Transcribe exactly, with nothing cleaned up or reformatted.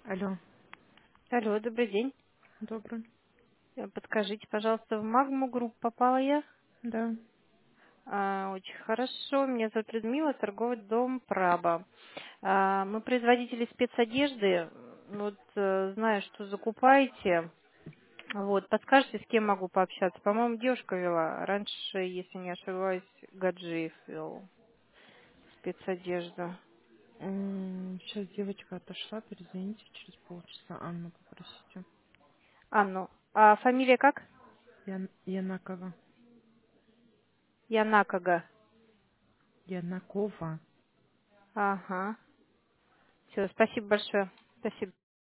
Алло, Алло, добрый день. добрый. Э, Подскажите, пожалуйста, в Магму групп попала я? Да. А, очень хорошо. Меня зовут Людмила, торговый дом Праба. А, мы производители спецодежды. Вот э, знаю, что закупаете. Вот, подскажите, с кем могу пообщаться? По-моему, девушка вела. Раньше, если не ошибаюсь, Гаджиев вел спецодежду. Сейчас девочка отошла, перезвоните через полчаса. Анну попросите. Анну. А фамилия как? Ян... Янакова. Янакага. Янакова. Ага. Все, спасибо большое. Спасибо.